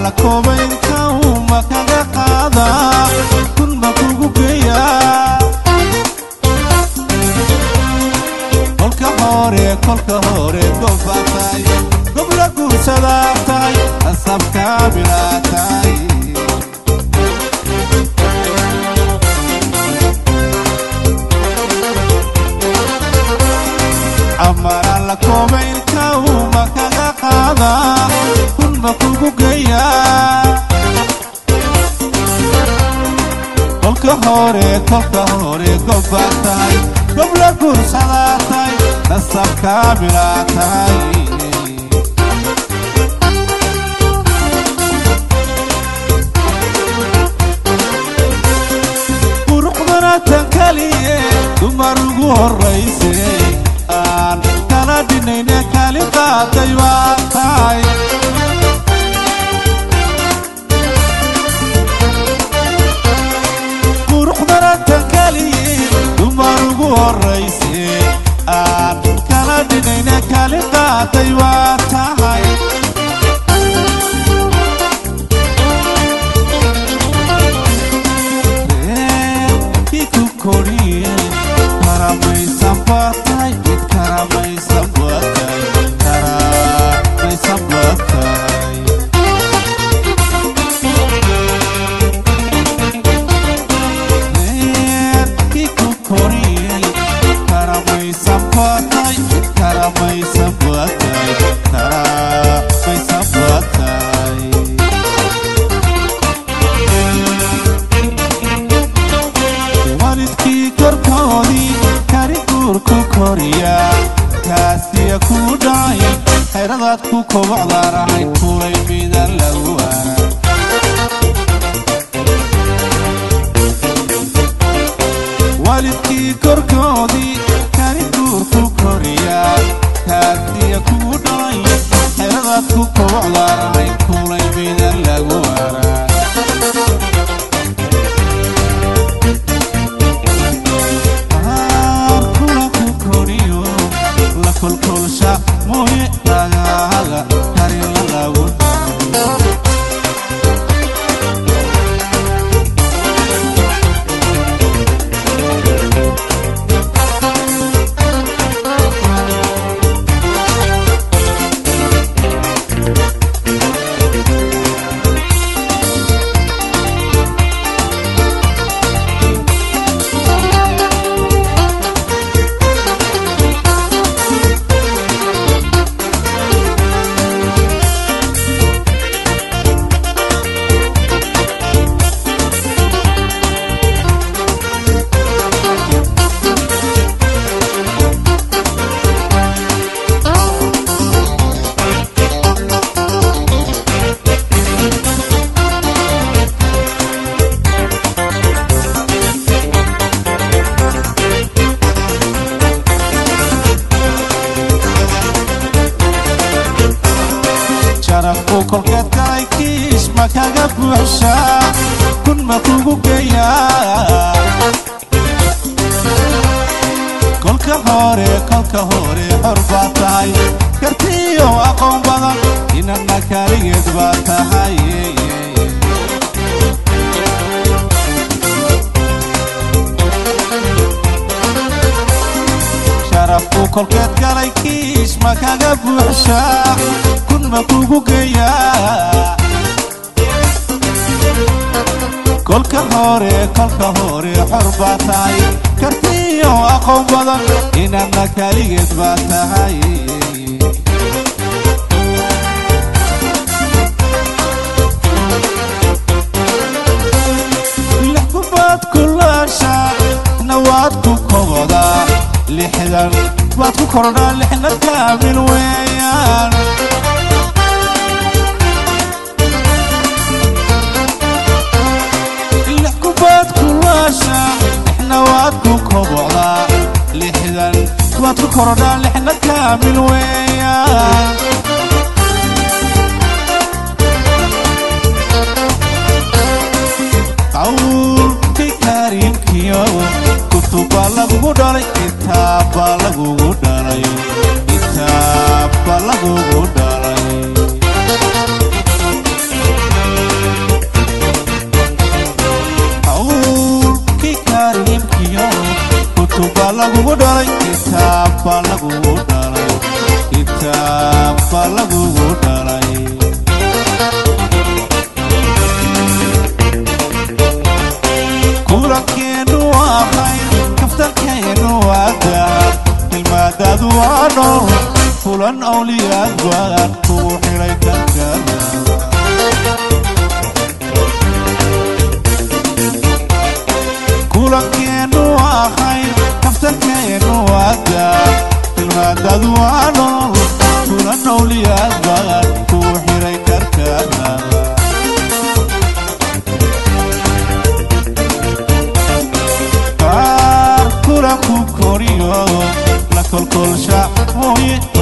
la kobayn kawma kaga qaada kun ma kugu geeya kolka hore gobatay gobla guursadatay asabka bilatay amara la kobayn kawma kaga qaada kun ma kugu geeya kolka hore gobatay gobla guursadatay asabka bilatay quruxdana tan kaliye dumar ugu horeysay aan kala dhinayne kali qaaday waa tahay quruxdana tan kaliye dumar ugu horeysay aan kala dhinayne kali qaaday waa tahay iku koriye karamaysan batay mid karamaysan batay karamaysan batay iku koriye karamaysan batay mid karamaysan batay karamaysan batay walidkii korkoodii kari guurku koriya kaasiya ku dhacay xeradaad ku kobocdaarahay kulay midan lagu waana walidkii korkoodii kari guurku koriya kaasiya ku dhacay xeradaad ku kobocdaarahay kulay midan lagu waana kolkolsha mooye dhagahaga karin lagu sharafku kolkeed galay kiis ma kaga buuxsha kun ma kugu geeya kolka hore xor baa tahay kartiyo aqoon badan inana kaligeed baa tahay sharafku kolkeed galay kiis ma kaga buuxsha kun ma kugu geeya kolka hore xor baa tahay kartiyo aqoon badan inana kaligeed baa tahay lixkubaad kulaasha nawaad ku koboda lixdan baad ku korodhaa lixna kaamil weeyaan lixkubaad kulaasha lixna waad ku kobocdaa lixdan baad ku korodhaa lixna kaamil weeyaan qawlkii kariimkiyo kutuba lagugu dhalay kitaaba lagugu dhalay kitaaba lagugu dhalay lagu dhalay kitaabba lagugu dhalay kulankeenu waa khayr kaftankeenu waa dahab ilmaadaadu waa nool fulan awliyaad baan kugu xiray kankana kulankeenu waa khayr kaftankeenu waa dahab ilmaadaadu waa nool fulan awliyaad baan kugu xiray kankana كل كوريو لا كل شعب